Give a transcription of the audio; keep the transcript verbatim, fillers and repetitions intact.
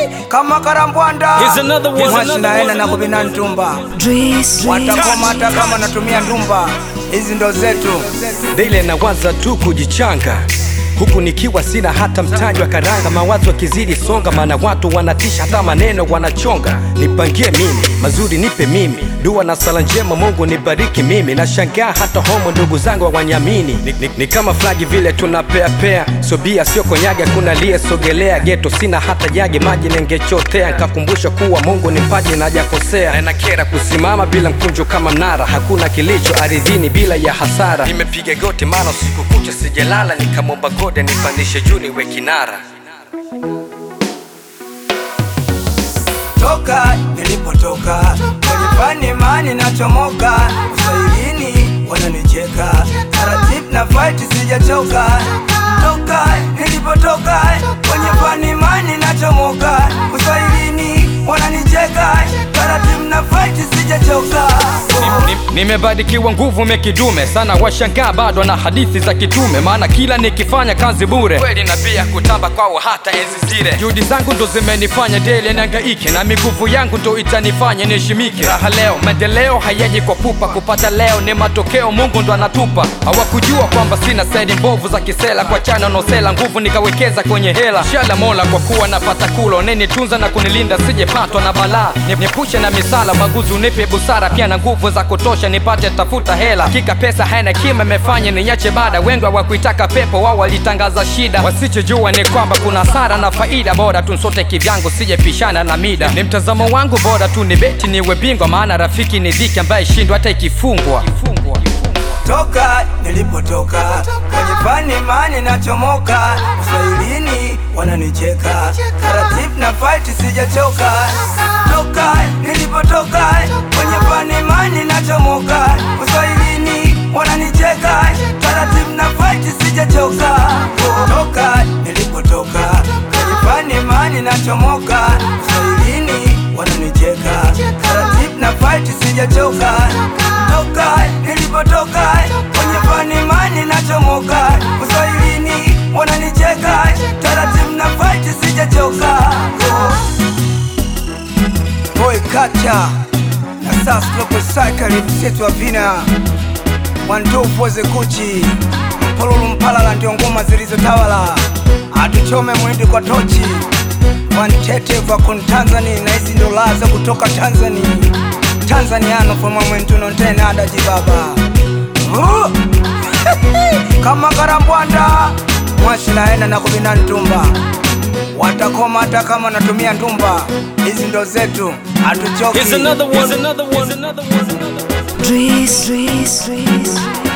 kama karambwanda. Mwashi naenda na kubina ntumba. Watakoma hata kama natumia ndumba. Hizi ndo zetu. Dile na waza tu kujichanga, huku nikiwa sina hata mtaji wa karanga. Mawazo kizidi songa, maana watu wanatisha hata maneno wanachonga. Nipangie mimi, mazuri nipe mimi, dua na sala njema Mungu nibariki mimi. Nashangaa hata homo ndugu zangu hawaniamini. Ni, ni, ni kama flagi vile tunapea pea, sobia sio konyaga kuna lie sogelea. Geto sina hata jage maji nengechotea, nikakumbusha kuwa Mungu ni mpaji na hajakosea. Na inakera kusimama bila mkunjo kama mnara, hakuna kilicho ardhini bila ya hasara. Nimepiga goti maana usiku kucha sijalala, nikamwomba Gode nipandishe juu niwe kinara. Toka nilipotoka kwenye fani mani nachomoka, uswahilini wananicheka, taratibu na fight sijachoka. Toka nilipotoka kwenye fani mani nachomoka, uswahilini wananicheka, taratibu na fight sijachoka. Nimebarikiwa nguvu mekidume sana, washangaa bado na hadithi za kitume, maana kila nikifanya kazi bure. Kweli na pia kutamba kwao hata enzi zile. Juhudi zangu ndo zimenifanya daily nangaike, na miguvu yangu ndo itanifanya niheshimike. Raha leo, maendeleo hayaji kwa pupa, kupata leo ni matokeo Mungu ndo anatupa. Hawakujua kwamba sina side mbovu za kisela, kwa chana nosela nguvu nikawekeza kwenye hela. Shala Mola kwa kuwa napata kulo, neni tunza na kunilinda sije patwa na balaa. Nipushe na misala maguzu, nipe busara pia na nguvu za kutosha nipate tafuta hela. Kika pesa haina kima imefanya niache bada, wengi hawakuitaka pepo wao walitangaza shida. Wasichojua ni kwamba kuna hasara na faida, bora tu nsote kivyangu sije pishana na mida. Ni mtazamo wangu bora tu ni beti niwe bingwa, maana rafiki ni dhiki ambaye shindwa hata ikifungwa. Toka nilipotoka kwenye fani mani nachomoka, uswahilini wananicheka, taratibu na fight sijachoka. Toka nilipotoka kwenye fani mani nachomoka, uswahilini wananicheka, taratibu na fight sijachoka. Toka nilipotoka kwenye fani mani nachomoka, uswahilini wananicheka, taratibu na fight sijachoka. Toka nilipotoka kwenye fani mani nachomoka, uswahilini wananicheka, taratibu na fight sijachoka. Boy Kacha na Sas Local Cycle msetu wa vina Wandofu Kuchi Polulu Mpalala ndio ngoma zilizotawala. Atuchome mwindi kwa tochi Wantete kwa kontanzani, na hizi ndo laza kutoka Tanzania. Tanzaniano foma mwentu nontena ada jibaba uh! Kama karambwanda. Mwashi naenda na kubina ntumba. Watakoma hata kama natumia ndumba. Hizi ndo zetu, hatuchoki. Here's another one, here's another one, here's another one, here's another one. Dries, Dries, Dries.